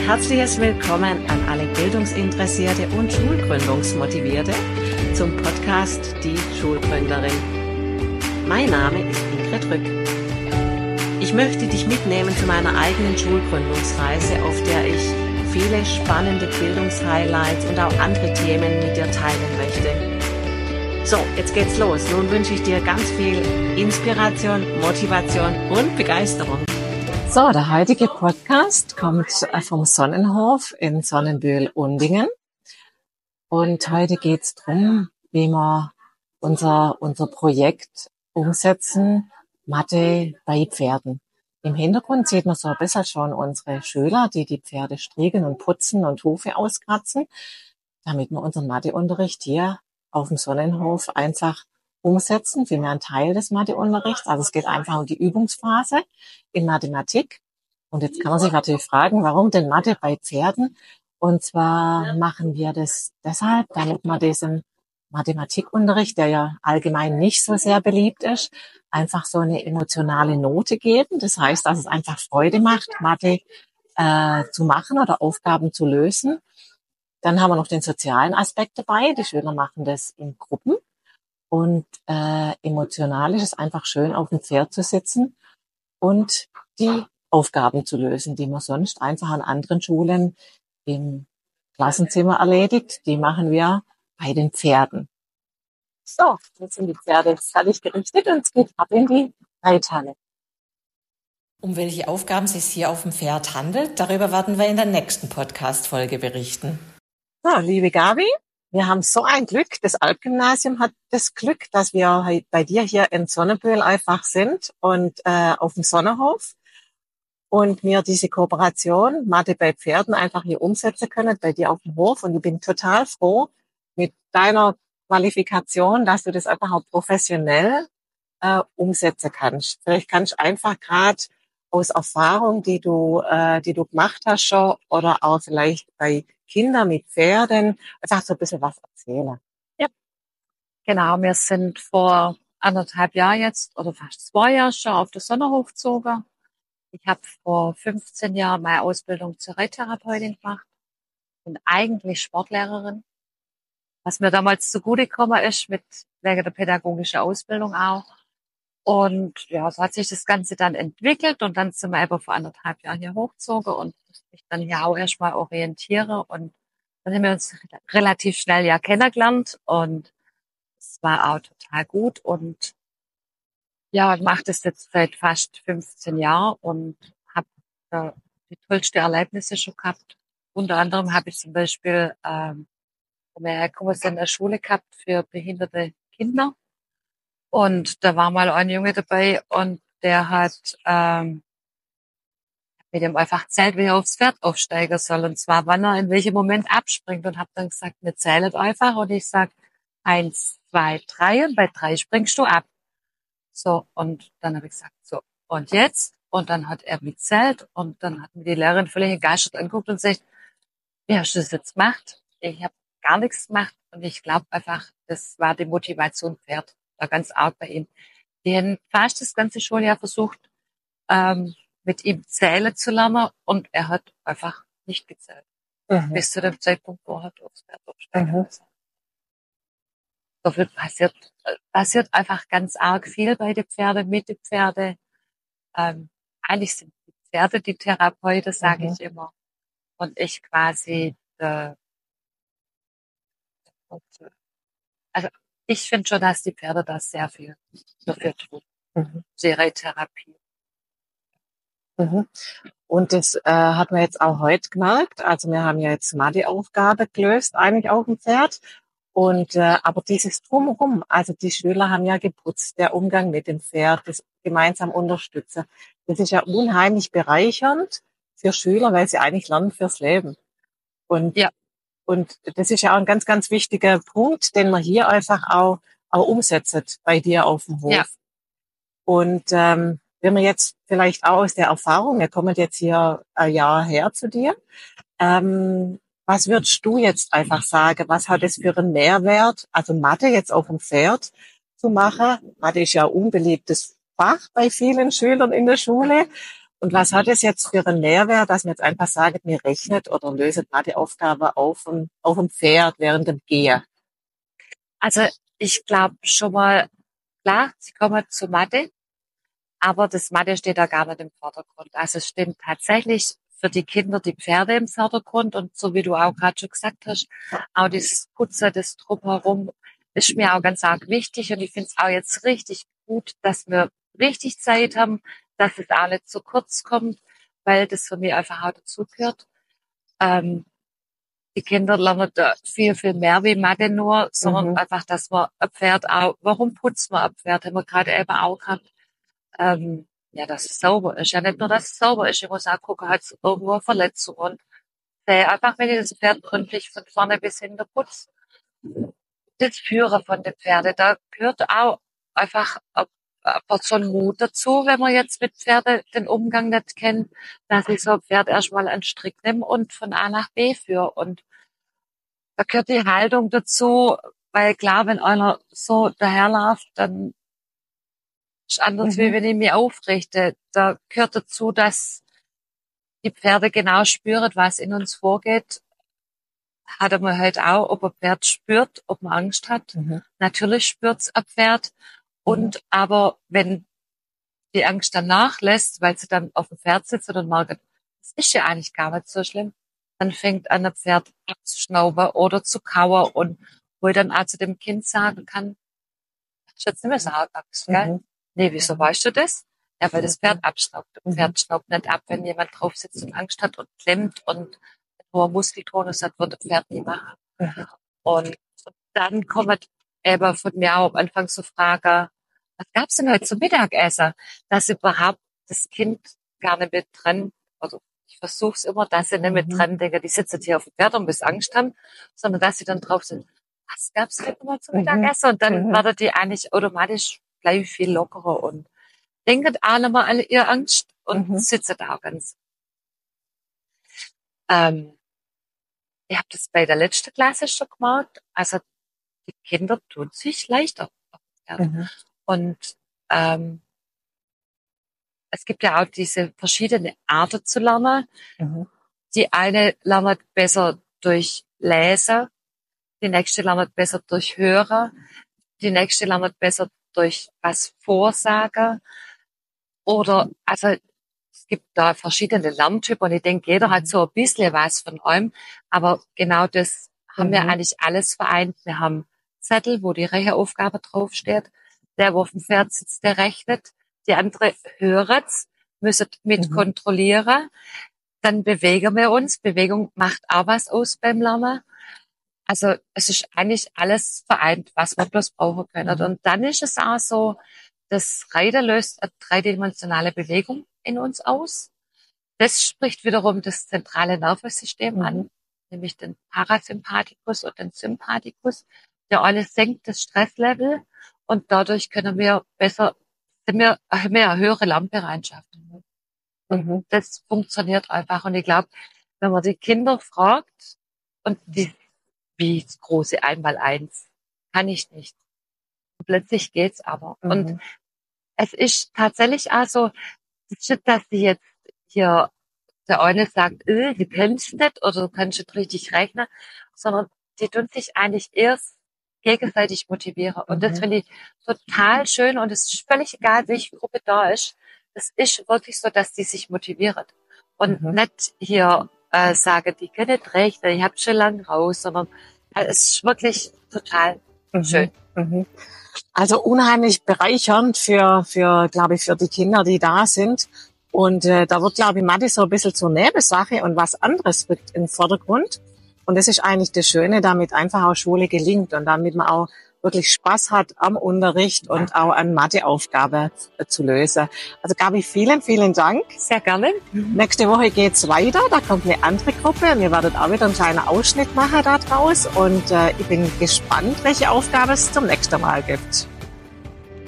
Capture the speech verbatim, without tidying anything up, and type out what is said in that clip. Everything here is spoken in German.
herzliches Willkommen an alle Bildungsinteressierte und Schulgründungsmotivierte zum Podcast Die Schulgründerin. Mein Name ist Ingrid Rück. Ich möchte dich mitnehmen zu meiner eigenen Schulgründungsreise, auf der ich viele spannende Bildungshighlights und auch andere Themen mit dir teilen möchte. So, jetzt geht's los. Nun wünsche ich dir ganz viel Inspiration, Motivation und Begeisterung. So, der heutige Podcast kommt vom Sonnenhof in Sonnenbühl-Undingen. Und heute geht's drum, wie wir unser, unser Projekt umsetzen, Mathe bei Pferden. Im Hintergrund sieht man so ein bisschen schon unsere Schüler, die die Pferde striegeln und putzen und Hufe auskratzen, damit wir unseren Matheunterricht hier auf dem Sonnenhof einfach umsetzen, vielmehr ein Teil des Matheunterrichts. Also es geht einfach um die Übungsphase in Mathematik. Und jetzt kann man sich natürlich fragen, warum denn Mathe bei Pferden? Und zwar machen wir das deshalb, damit man diesem Mathematikunterricht, der ja allgemein nicht so sehr beliebt ist, einfach so eine emotionale Note geben. Das heißt, dass es einfach Freude macht, Mathe äh, zu machen oder Aufgaben zu lösen. Dann haben wir noch den sozialen Aspekt dabei. Die Schüler machen das in Gruppen. Und äh, emotional ist es einfach schön, auf dem Pferd zu sitzen und die Aufgaben zu lösen, die man sonst einfach an anderen Schulen im Klassenzimmer erledigt. Die machen wir bei den Pferden. So, jetzt sind die Pferde fertig gerichtet und es geht ab in die Reithalle. Um welche Aufgaben es sich hier auf dem Pferd handelt, darüber werden wir in der nächsten Podcast-Folge berichten. So, liebe Gabi, wir haben so ein Glück. Das Alpgymnasium hat das Glück, dass wir bei dir hier in Sonnenbühl einfach sind und äh, auf dem Sonnenhof und mir diese Kooperation Mathe bei Pferden einfach hier umsetzen können bei dir auf dem Hof. Und ich bin total froh mit deiner Qualifikation, dass du das einfach auch professionell äh, umsetzen kannst. Vielleicht kannst du einfach gerade aus Erfahrung, die du, äh, die du gemacht hast schon, oder auch vielleicht bei Kindern mit Pferden, einfach so ein bisschen was erzählen. Ja, genau. Wir sind vor anderthalb Jahren jetzt, oder fast zwei Jahre schon auf den Sonnenhof gezogen. Ich habe vor fünfzehn Jahren meine Ausbildung zur Reittherapeutin gemacht und eigentlich Sportlehrerin. Was mir damals zugute gekommen ist, mit wegen der pädagogischen Ausbildung auch. Und ja, so hat sich das Ganze dann entwickelt und dann sind wir einfach vor anderthalb Jahren hier hochgezogen und musste mich dann ja auch erstmal orientieren. Und dann haben wir uns relativ schnell ja kennengelernt und es war auch total gut. Und ja, ich mache das jetzt seit fast fünfzehn Jahren und habe äh, die tollste Erlebnisse schon gehabt. Unter anderem habe ich zum Beispiel ähm, wir hergekommen sind, eine Schule gehabt für behinderte Kinder. Und da war mal ein Junge dabei und der hat ähm, mit ihm einfach erzählt, wie er aufs Pferd aufsteigen soll. Und zwar, wann er in welchem Moment abspringt. Und habe dann gesagt, wir zählen einfach. Und ich sag eins, zwei, drei. Und bei drei springst du ab. So, und dann habe ich gesagt, so, und jetzt? Und dann hat er mitzählt. Und dann hat mir die Lehrerin völlig entgeistert angeguckt und sagt, wie hast du das jetzt gemacht? Ich habe gar nichts gemacht. Und ich glaube einfach, das war die Motivation Pferd. Da ganz arg bei ihm. Die haben fast das ganze Schuljahr versucht, ähm, mit ihm zählen zu lernen und er hat einfach nicht gezählt. Mhm. Bis zu dem Zeitpunkt, wo er aufs Pferd aufsteigen mhm. musste. So viel passiert, passiert einfach ganz arg viel bei den Pferden, mit den Pferden. Ähm, eigentlich sind die Pferde die Therapeuten, sage mhm. ich immer. Und ich quasi, äh, also, ich finde schon, dass die Pferde da sehr viel dafür tun. Mhm. Ihre Therapie. Mhm. Und das äh, hat man jetzt auch heute gemerkt. Also wir haben ja jetzt Mathe-Aufgabe gelöst, eigentlich auf dem Pferd. Und äh, aber dieses Drumherum, also die Schüler haben ja geputzt, der Umgang mit dem Pferd, das gemeinsam unterstützen. Das ist ja unheimlich bereichernd für Schüler, weil sie eigentlich lernen fürs Leben. Und ja. Und das ist ja auch ein ganz, ganz wichtiger Punkt, den man hier einfach auch, auch umsetzt bei dir auf dem Hof. Ja. Und ähm, wenn wir jetzt vielleicht auch aus der Erfahrung, wir kommen jetzt hier ein Jahr her zu dir, ähm, was würdest du jetzt einfach sagen, was hat es für einen Mehrwert, also Mathe jetzt auf dem Pferd zu machen? Mathe ist ja ein unbeliebtes Fach bei vielen Schülern in der Schule. Und was hat es jetzt für einen Mehrwert, dass man jetzt einfach sagt, mir rechnet oder löset Matheaufgabe auf dem, auf dem Pferd während dem Gehen? Also ich glaube schon mal, klar, sie kommen zu Mathe, aber das Mathe steht da gar nicht im Vordergrund. Also es stimmt tatsächlich für die Kinder die Pferde im Vordergrund und so wie du auch gerade schon gesagt hast, auch das Putzen, das Drumherum ist mir auch ganz arg wichtig und ich finde es auch jetzt richtig gut, dass wir richtig Zeit haben, dass es auch nicht zu kurz kommt, weil das für mich einfach auch dazugehört. Ähm, die Kinder lernen da viel, viel mehr wie Mathe nur, sondern Mhm. einfach, dass man ein Pferd auch, warum putzt man ein Pferd, haben wir gerade eben auch gehabt. Ähm, ja, dass es sauber ist. Ja, nicht nur, dass es sauber ist, ich muss auch gucken, hat es irgendwo eine Verletzung und sehe einfach, wenn ich das Pferd gründlich von vorne bis hinten putze. Das Führen von den Pferden, da gehört auch einfach eine Portion Mut dazu, wenn man jetzt mit Pferden den Umgang nicht kennt, dass ich so ein Pferd erstmal einen Strick nehme und von A nach B führe. Und da gehört die Haltung dazu, weil klar, wenn einer so daherläuft, dann ist anders, Mhm. wie wenn ich mich aufrichte. Da gehört dazu, dass die Pferde genau spüren, was in uns vorgeht. Hat man halt auch, ob ein Pferd spürt, ob man Angst hat. Mhm. Natürlich spürt's ein Pferd. Und aber wenn die Angst dann nachlässt, weil sie dann auf dem Pferd sitzt und merkt, das ist ja eigentlich gar nicht so schlimm, dann fängt an, ein Pferd abzuschnauben oder zu kauern und wo ich dann auch zu dem Kind sagen kann, das ist jetzt nicht mehr so arg Angst, gell? Mhm. Nee, wieso weißt du das? Ja, weil das Pferd abschnaubt. Das Mhm. Pferd schnaubt nicht ab, wenn jemand drauf sitzt und Angst hat und klemmt und hoher Muskeltonus hat, wird das Pferd nie machen. Mhm. Und dann kommt eben von mir auch am Anfang zu fragen, was gab's denn heute zum Mittagessen? Dass überhaupt das Kind gar nicht mit dran, also ich versuche es immer, dass sie nicht mit Mhm. dran denken, die sitzen hier auf dem Pferd und bis Angst haben, sondern dass sie dann drauf sind, was gab's heute mal zum Mhm. Mittagessen? Und dann Mhm. werden die eigentlich automatisch gleich viel lockerer und denken alle mal an ihre Angst und Mhm. sitzen da ganz. Ähm, ich habe das bei der letzten Klasse schon gemacht. Also die Kinder tun sich leichter auf dem Pferd. Mhm. Und ähm, es gibt ja auch diese verschiedene Arten zu lernen. Mhm. Die eine lernt besser durch Lesen, die nächste lernt besser durch Hören, die nächste lernt besser durch was Vorsagen. Oder, also es gibt da verschiedene Lerntypen und ich denke, jeder hat so ein bisschen was von allem. Aber genau das haben wir Mhm. eigentlich alles vereint. Wir haben Zettel, wo die Rechenaufgabe draufsteht. Der, wo auf dem Pferd sitzt, der rechnet. Die andere höret's, müssen mit Mhm. kontrollieren. Dann bewegen wir uns. Bewegung macht auch was aus beim Lernen. Also es ist eigentlich alles vereint, was wir bloß brauchen können. Mhm. Und dann ist es auch so, das Reiten löst eine dreidimensionale Bewegung in uns aus. Das spricht wiederum das zentrale Nervensystem Mhm. an, nämlich den Parasympathikus und den Sympathikus. Der alles senkt das Stresslevel und dadurch können wir besser, sind wir, haben wir eine höhere Lernbereitschaft. Und Mhm. das funktioniert einfach. Und ich glaube, wenn man die Kinder fragt und die, wie das große Einmaleins, kann ich nicht. Und plötzlich geht's aber. Mhm. Und es ist tatsächlich auch so, dass sie jetzt hier, der eine sagt, äh, du kannst nicht oder du kannst nicht richtig rechnen, sondern die tun sich eigentlich erst gegenseitig motivieren. Und das Mhm. finde ich total schön und es ist völlig egal, welche Gruppe da ist. Es ist wirklich so, dass die sich motivieren und Mhm. nicht hier äh, sagen, die können nicht rechnen, ich hab schon lange raus, sondern äh, es ist wirklich total Mhm. schön. Mhm. Also unheimlich bereichernd für, für, glaube ich, für die Kinder, die da sind. Und äh, da wird, glaube ich, Mathe so ein bisschen zur Nebensache und was anderes rückt in den Vordergrund. Und das ist eigentlich das Schöne, damit einfach auch Schule gelingt und damit man auch wirklich Spaß hat am Unterricht und auch an Matheaufgabe zu lösen. Also Gabi, vielen, vielen Dank. Sehr gerne. Nächste Woche geht's weiter, da kommt eine andere Gruppe. Wir werden auch wieder einen kleinen Ausschnitt machen da draus und äh, ich bin gespannt, welche Aufgabe es zum nächsten Mal gibt.